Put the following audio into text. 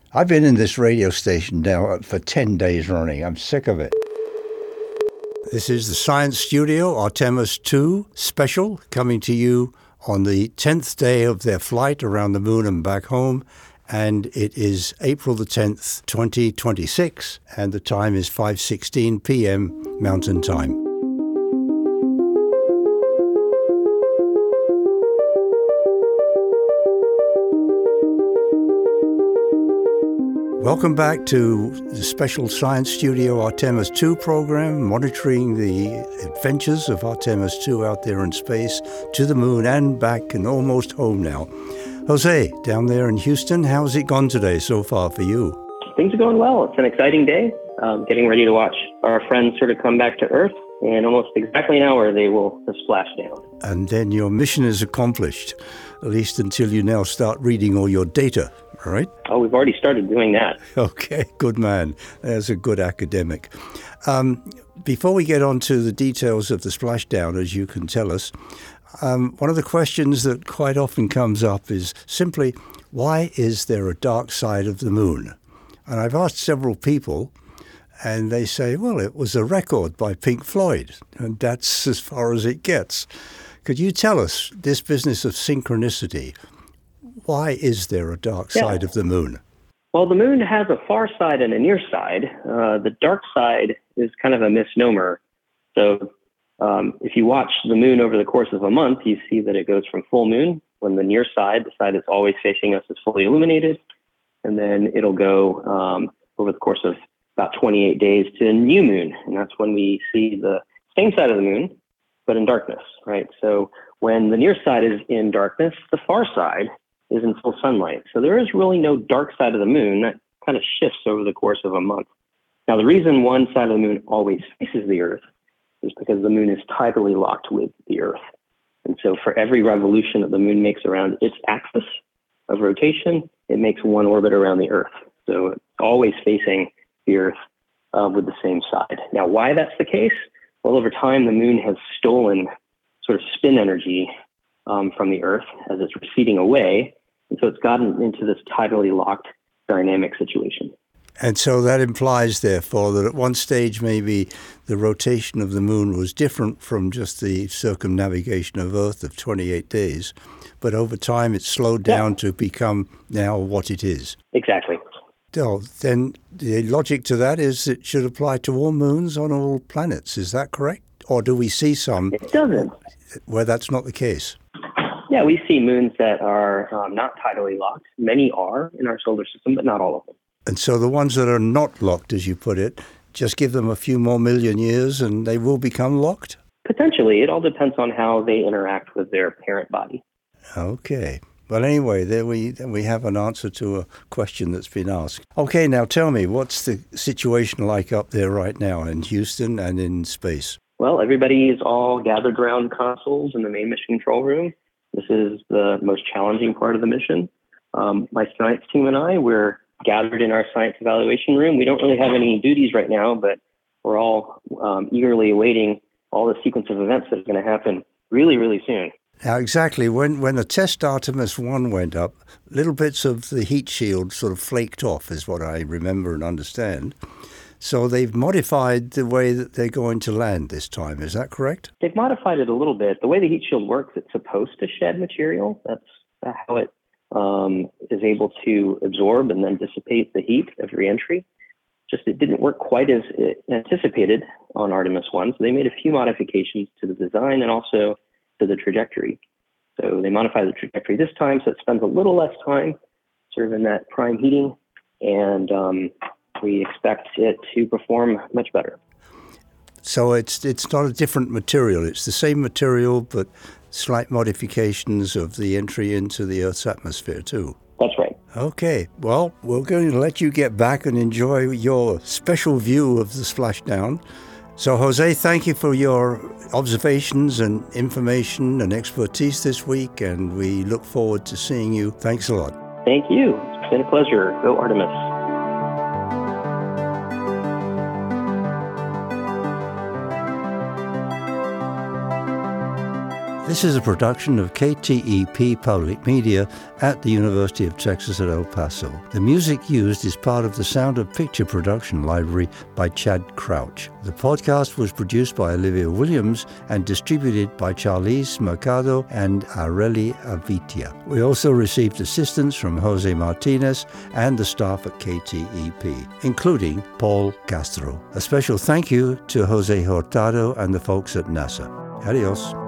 I've been in this radio station now for 10 days running. I'm sick of it. This is the Science Studio, Artemis 2 special, coming to you on the 10th day of their flight around the moon and back home. And it is April the 10th, 2026, and the time is 5:16 p.m. Mountain Time. Welcome back to the special Science Studio Artemis 2 program, monitoring the adventures of Artemis 2 out there in space, to the moon and back and almost home now. Jose, down there in Houston, how's it gone today so far for you? Things are going well. It's an exciting day. Getting ready to watch our friends sort of come back to Earth. In almost exactly an hour, they will splash down. And then your mission is accomplished, at least until you now start reading all your data, right? Oh, we've already started doing that. Okay, good man. There's a good academic. Before we get on to the details of the splashdown, as you can tell us, one of the questions that quite often comes up is simply, why is there a dark side of the moon? And I've asked several people, and they say, well, it was a record by Pink Floyd, and that's as far as it gets. Could you tell us this business of synchronicity? Why is there a dark side of the moon? Well, the moon has a far side and a near side. The dark side is kind of a misnomer. So if you watch the moon over the course of a month, you see that it goes from full moon, when the near side, the side that's always facing us, is fully illuminated. And then it'll go over the course of about 28 days to new moon. And that's when we see the same side of the moon, but in darkness, right? So when the near side is in darkness, the far side is in full sunlight. So there is really no dark side of the moon. That kind of shifts over the course of a month. Now, the reason one side of the moon always faces the Earth is because the moon is tidally locked with the Earth. And so for every revolution that the moon makes around its axis of rotation, it makes one orbit around the Earth. So it's always facing the Earth with the same side. Now, why that's the case? Well, over time, the moon has stolen sort of spin energy from the Earth as it's receding away. And so it's gotten into this tidally locked dynamic situation. And so that implies, therefore, that at one stage maybe the rotation of the moon was different from just the circumnavigation of Earth of 28 days. But over time, it slowed down to become now what it is. Exactly. So then the logic to that is it should apply to all moons on all planets. Is that correct? Or do we see some It doesn't. Where that's not the case? Yeah, we see moons that are not tidally locked. Many are in our solar system, but not all of them. And so the ones that are not locked, as you put it, just give them a few more million years and they will become locked? Potentially. It all depends on how they interact with their parent body. Okay. Well, anyway, there we have an answer to a question that's been asked. Okay, now tell me, what's the situation like up there right now in Houston and in space? Well, everybody is all gathered around consoles in the main mission control room. This is the most challenging part of the mission. My science team and I, we're gathered in our science evaluation room. We don't really have any duties right now, but we're all eagerly awaiting all the sequence of events that are going to happen really, really soon. Now, exactly, when the test Artemis 1 went up, little bits of the heat shield sort of flaked off, is what I remember and understand. So they've modified the way that they're going to land this time. Is that correct? They've modified it a little bit. The way the heat shield works, it's supposed to shed material. That's how it is able to absorb and then dissipate the heat of reentry. Just it didn't work quite as anticipated on Artemis 1. So they made a few modifications to the design and also to the trajectory. So they modified the trajectory this time, so it spends a little less time sort of in that prime heating, and we expect it to perform much better. So it's not a different material. It's the same material, but slight modifications of the entry into the Earth's atmosphere too. That's right. Okay. Well, we're going to let you get back and enjoy your special view of the splashdown. So, Jose, thank you for your observations and information and expertise this week, and we look forward to seeing you. Thanks a lot. Thank you. It's been a pleasure. Go Artemis. This is a production of KTEP Public Media at the University of Texas at El Paso. The music used is part of the Sound of Picture production library by Chad Crouch. The podcast was produced by Olivia Williams and distributed by Charlize Mercado and Areli Avitia. We also received assistance from Jose Martinez and the staff at KTEP, including Paul Castro. A special thank you to Jose Hurtado and the folks at NASA. Adios.